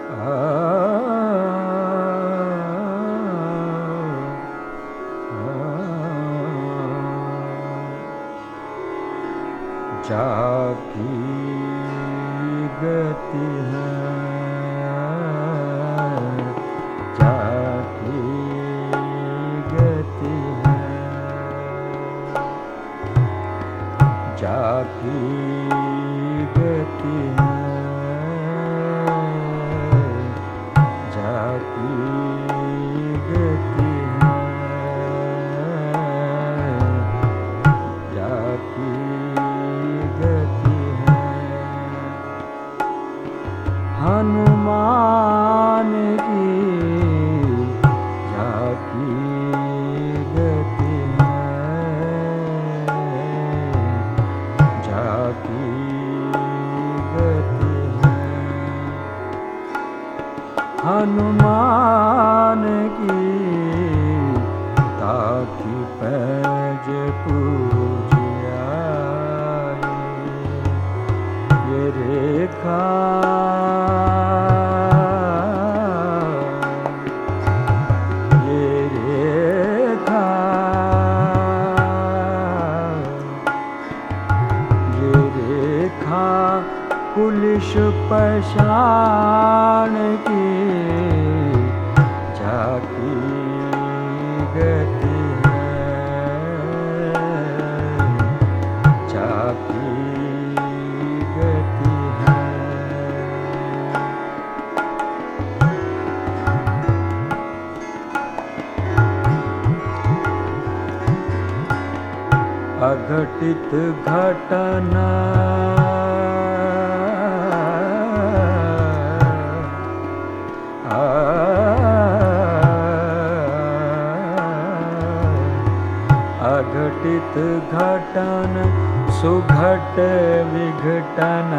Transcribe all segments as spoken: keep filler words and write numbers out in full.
जाकी गति है, जाकी गति है, जाकी गति है, जाकी गति है, जाकी हनुमान की जाकी गति है, जाकी गति है, हनुमान की ताकि पैज पूजिया ये रेखा पुलिस पहचान की जाकी गति है, जाकी गति है, अघटित घटना अघटित घटन सुघट विघटन,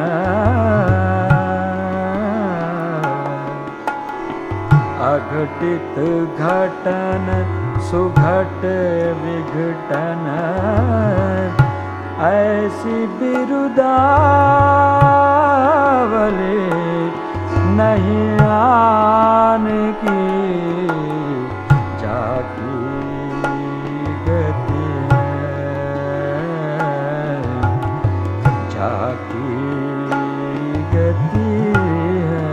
अघटित घटन सुघट विघटन, ऐसी बिरुदावली नहीं आने की जाकी गति है, जाकी गति है,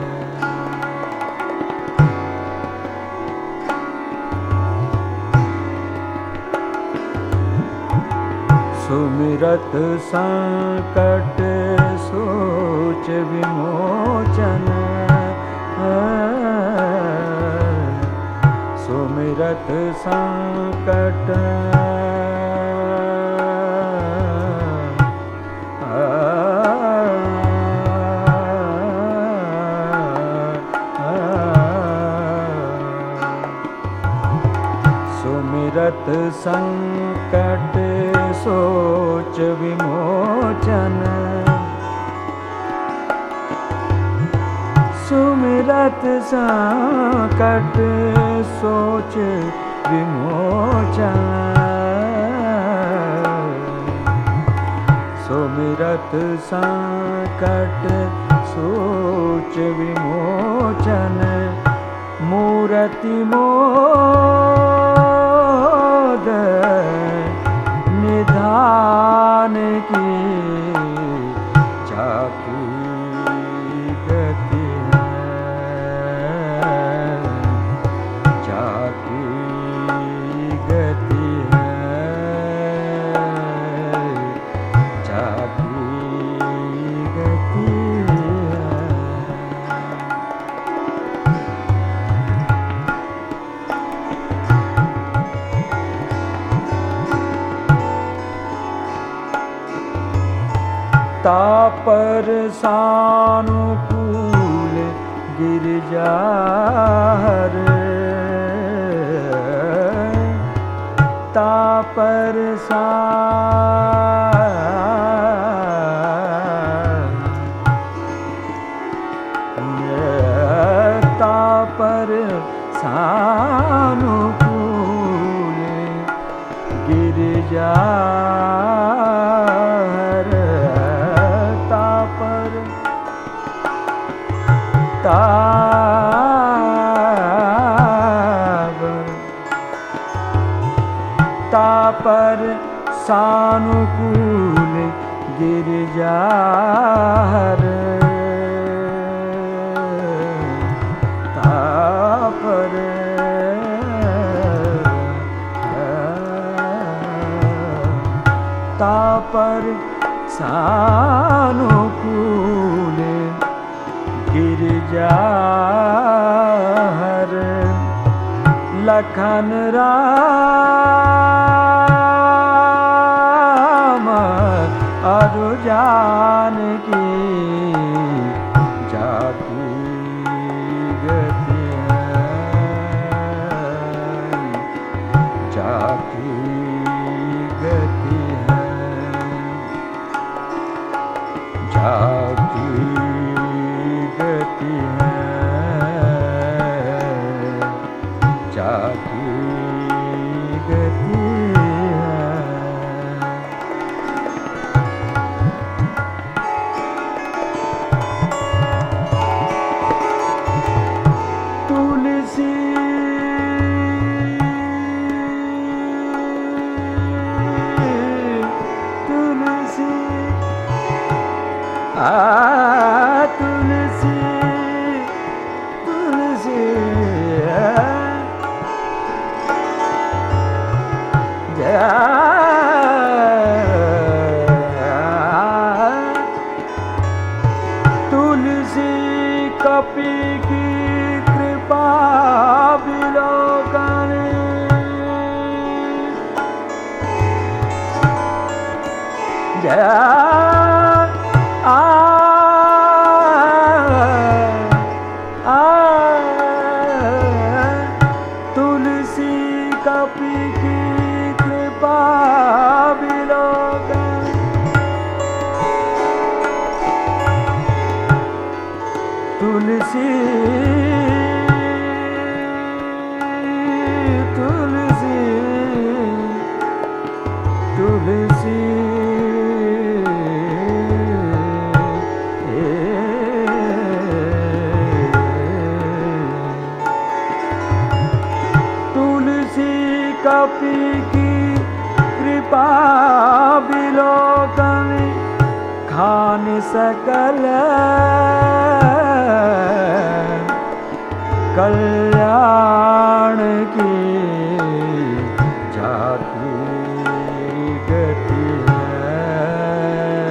सुमिरत संकट सोच विमोचन, सुमिरत संकट सुमिरत संकट सोच विमोचन, सुमिरत संकट सोच विमोचन, सुमिरत संकट सोच विमोचन, मूर्ति मोद निधान की जाकी गति है, जाकी गति है, जाकी गति है, तापर सानुकूल गिरिजा हर, तापर सा तापर सानुकूल गिरिजा ताब तापर सानुकूल गिरिजाहर तापर तापर सानुकूल गिरिजाहर लखन राम अरु जानकी जाकी गति है जाकी गति है जाकी गति है जाकी गति है। तुलसी तुलसी आ तुलसी तुलसी तुलसी कपि की कृपा विलोकन जय आ आ तुलसी कपि की कृपा विलोकन तुलसी तुलसी तुलसी कपि की कृपा विलोकन खान सकल कल्याण की जाकी गति है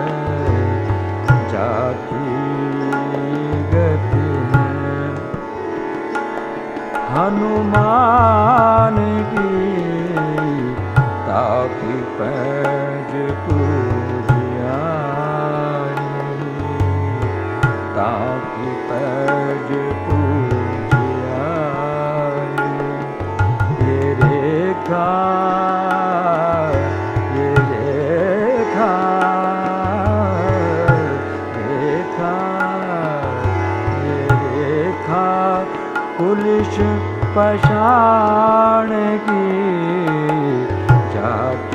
जाकी गति है। हनुमान की ताकि पैज पूजियाई ताकि पैज पूजियाई ये रेखा ये रेखा रेखा ये रेखा कुलिश पशाण की जाकी